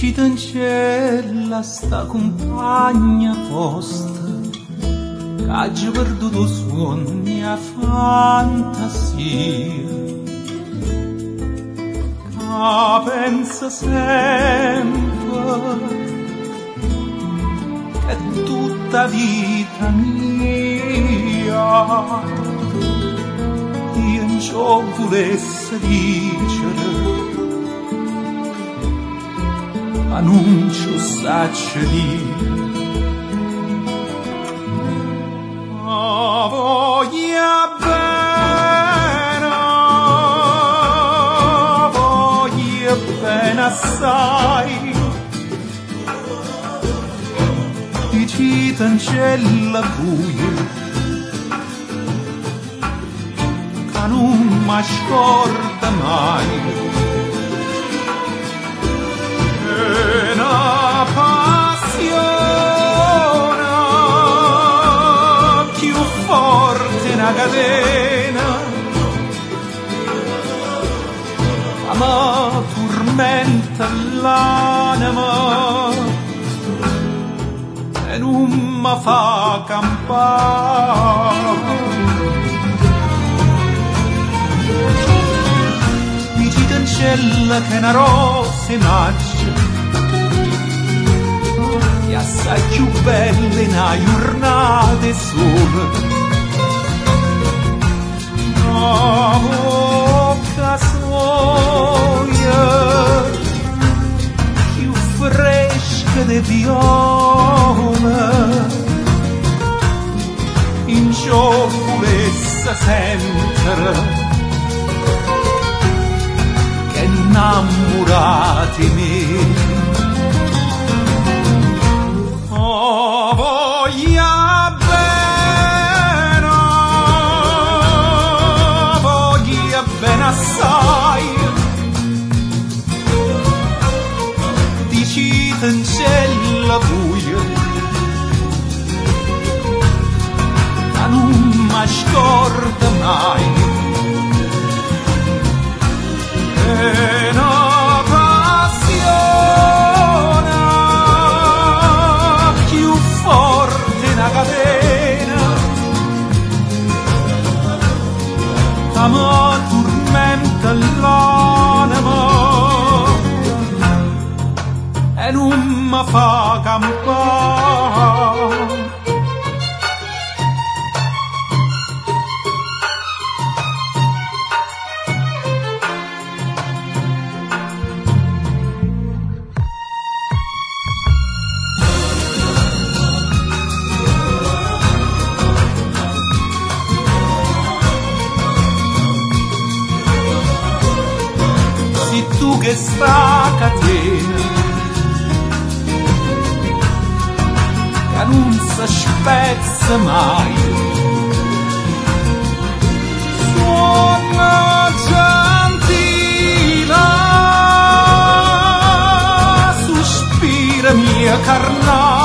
Dicite in cielo sta compagna vostra che hagi perduto sogni e fantasia, che pensa sempre che tutta vita mia io in ciò volesse dicere ma non ci saccio dire. Voglia bene assai, dicite in cielo buio che non mi scorda mai. Una passione più forte una catena ma tormenta l'anima e non mi fa campare. Dicite in cielo che una rosa nasce e assai più bella in una giornata sola, una bocca soia più fresca di viola in ciò volesse sentire che innamorati me. Voglia bene assai, dicite in cielo buio ma non mi scorda mai. Una passione più forte una catena che mi tormenta l'anima e non mi fa campare. Tu che sta catena che non si spezza mai, suona gentile, sospira mia carnale